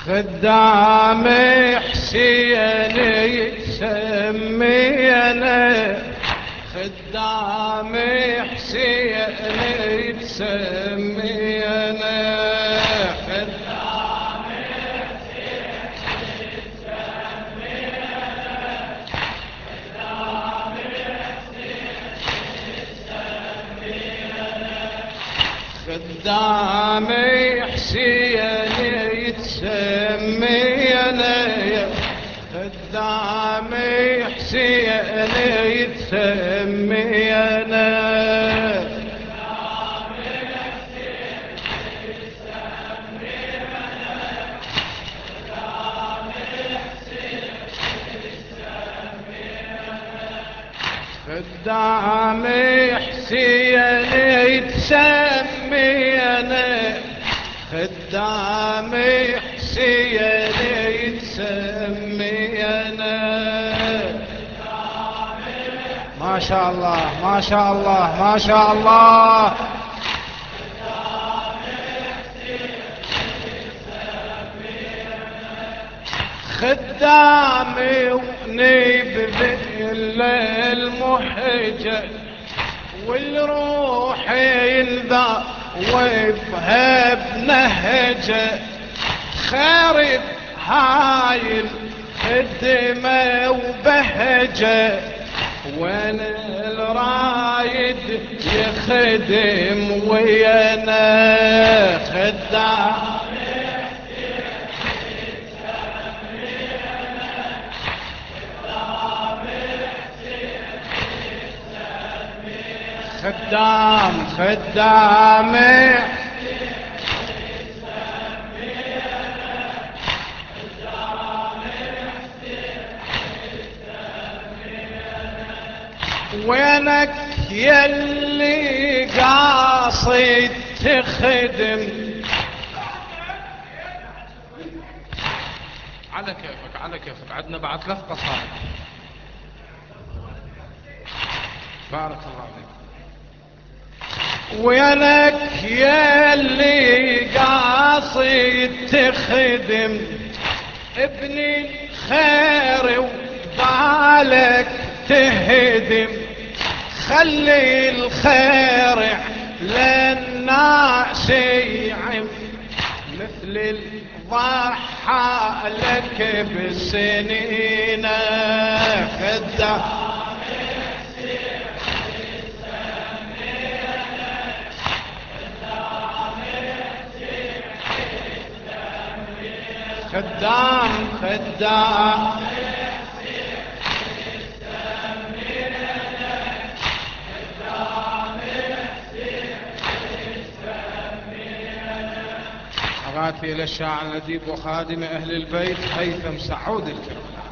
خدام حسين يسمينا، خدام حسين يسمينا، خدام خدام حسين يتسمينا، خدام حسين يتسمينا، خدام حسين يتسمينا، خدام حسين يتسمينا. ما شاء الله ما شاء الله ما شاء الله. خدامي ونيب ذل المحجة، والروح ينذا وبها بنهجة، خارب هاي الخدمة وبهجة، وانا الرايد يخدم ويانا. خدام خدام خدام وينك يلي قاصد تخدم؟ على كيفك على كيفك، عندنا بعد 3 قصائد. بارك الله فيك. وينك يلي قاصد تخدم ابن الخير وبالك تهدم، خلي الخير للناس يعم، مثل الضحى لك بسنين. خدام خدام خدام أغاثي إلى الشاعر الأديب وخادم أهل البيت هيثم سعود الكربلاء.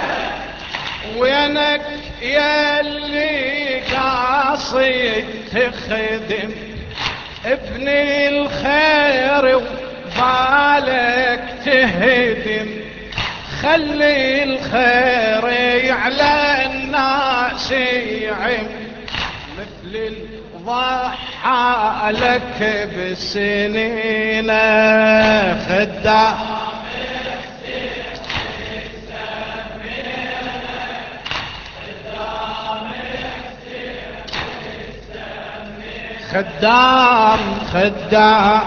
وينك يلي قاصد تخدم ابن الخير وبالك تهدم، خلي الخير على الناس يعم، مثل الضحى لك بالسنين. خدام خدام خدام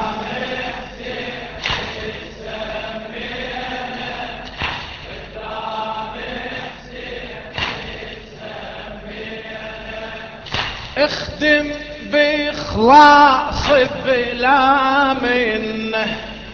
اخدم بإخلاص بلا منه،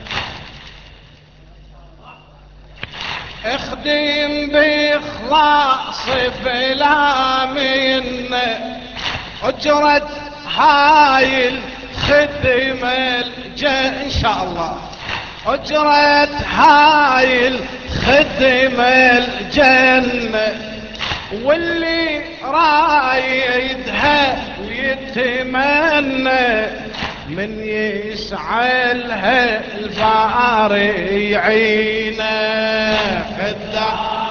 اخدم بإخلاص بلا منه، أجرة هاي الخدمة إن شاء الله، أجرة هاي الخدمة الجنة، واللي رايدها ويتمنى من يسعى لها الباري يعينه. خدام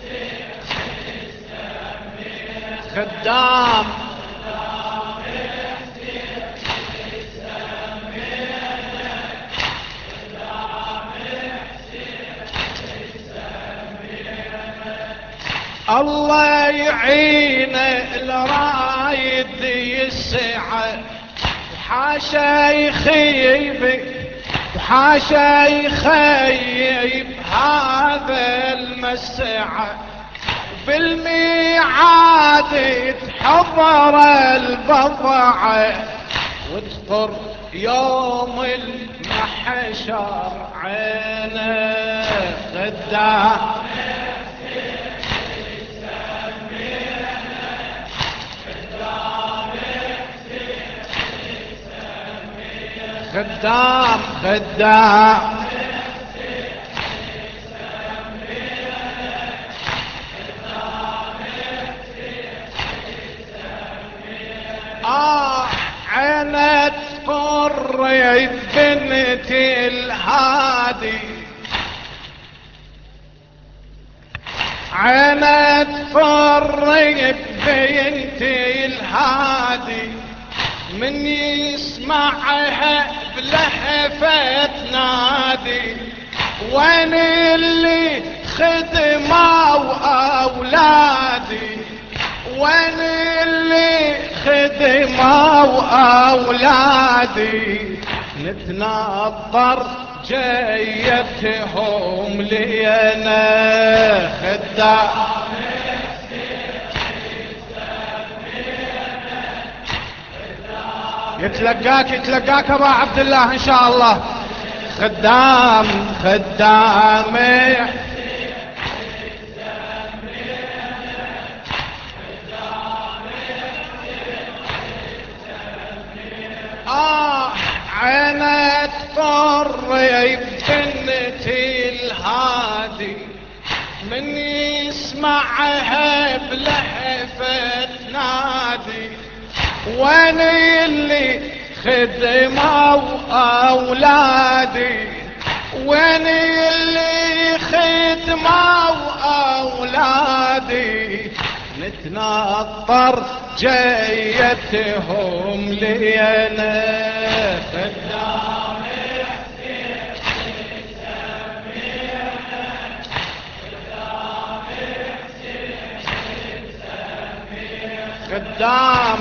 خدام الله يعينه الرايد يسعى، وحاشا يخيب وحاشا يخيب هذا المسعى، بالميعاد تحضر البضعة، وتطر يوم المحشر عينه خدام. خدام خدام عينت قريت بنت الهادي، عينت قريت بنت الهادي، من يسمعها بلهفة نادي، وين اللي خدموا أولادي، وين اللي خدموا أولادي، نتنظر جيتهم لينا خدام. يتلقاك ابا عبد الله ان شاء الله. خدام خدام عينت طري بنت الهادي، من يسمعها بلهفة نادي، وين اللي خدموا أولادي، وين اللي خدموا أولادي، نتنطر جيتهم لينا خدام. خدام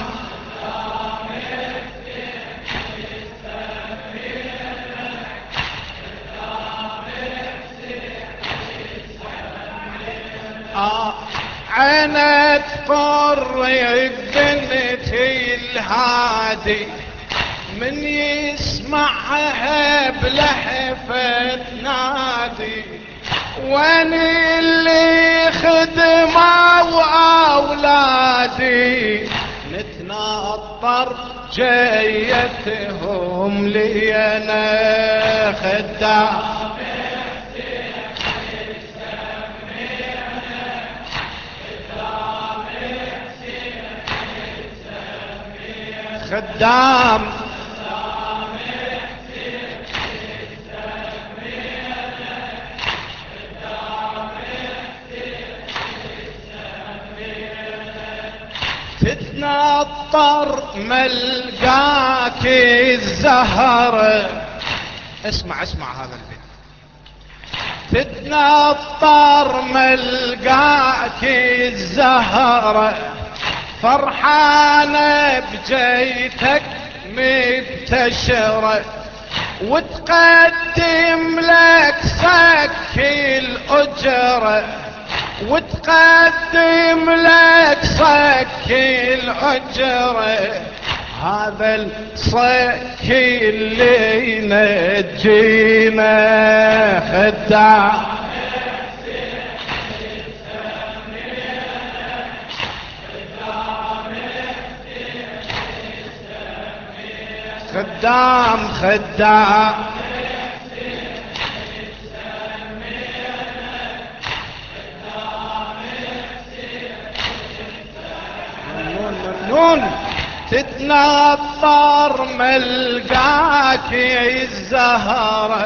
عينت قري بنت الهادي، من يسمعها بلهفة نادي، وين اللي خدموا أولادي، نتنطر جيتهم لينا خدام. خدام تتنطر ملقاك الزهر، اسمع هذا البيت، تتنطر ملقاك الزهر، فرحانة بجيتك مبتشرة، وتقدم لك صك الأجرة، وتقدم لك صك الأجرة، هذا الصك اللي ينجينا خدام. خدام خدام ممنون تتنطر ملقاك الزهرة،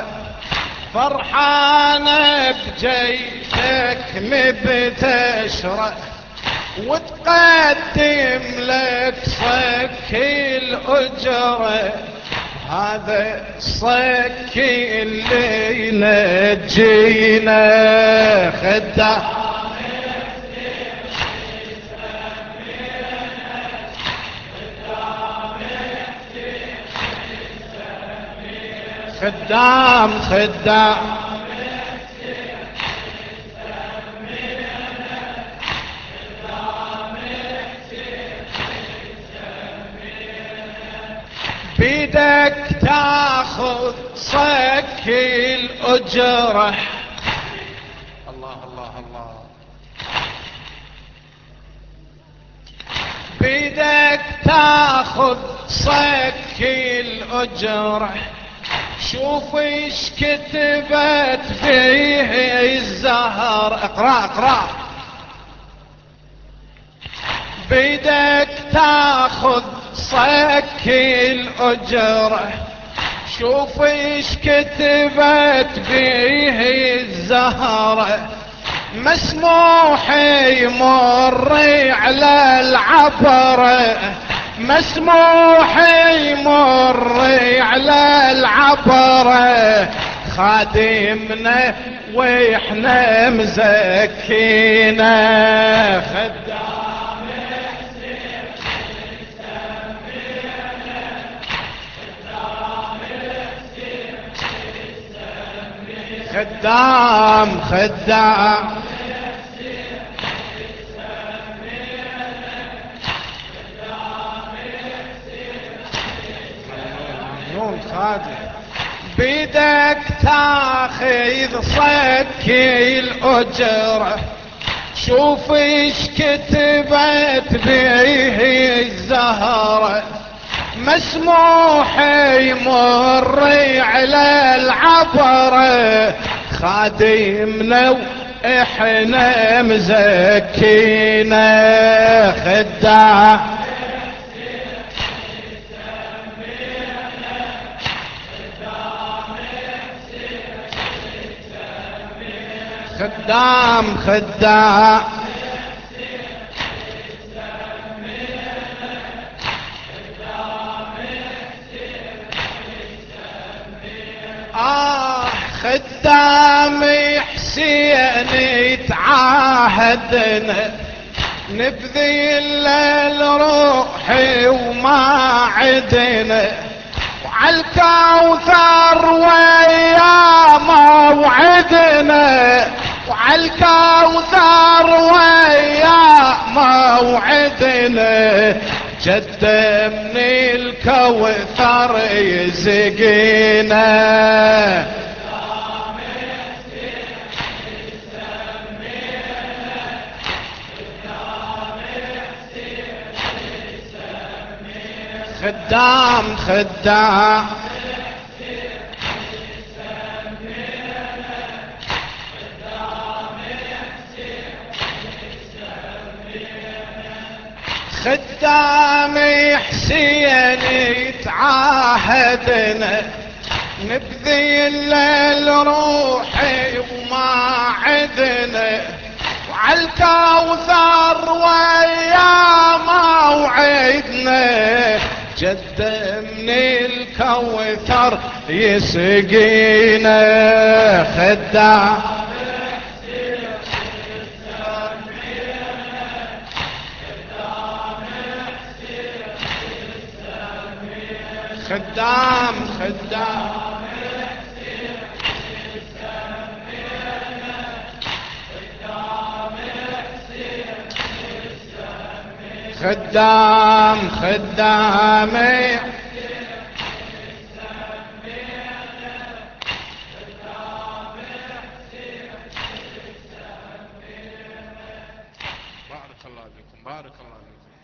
فرحانة بجيتك مبتشرة، وتقدم لك صك الأجرة، هذا الصك اللي ينجينا خدام. خدام خدام بيدك تاخذ صك الأجرة. الله الله الله. بيدك تاخذ صك الأجرة، شوف ايش كتبت فيه الزهر. اقرأ اقرأ. بيدك تاخذ صك الأجرة، شوف ايش كتبت فيه الزهرة. مسموح يمر على العبرة، مسموح يمر على العبرة، خادمنا واحنا مزكينا. خدام خدام ممنون خادم. بيدك تاخذ صك الأجرة، شوف ايش كتبت به الزهرة. مسموح يمر على العبرة، خادمنا واحنا مزكينا. خدام خدام خدام خدام حسين تعاهدنا، نبذل الروح وما عدنا، وعالكوثر ويا موعدنا، وعالكوثر ويا موعدنا، جد من الكوثر يسقينا. خدام خدام خدام حسين تعاهدنا، نبذل الروح وما عدنا، وعالكوثر ويا موعدنا، جد من الكوثر يسقينا. خدام خدام خدام خدام خدام بارك الله فيكم بارك الله فيكم.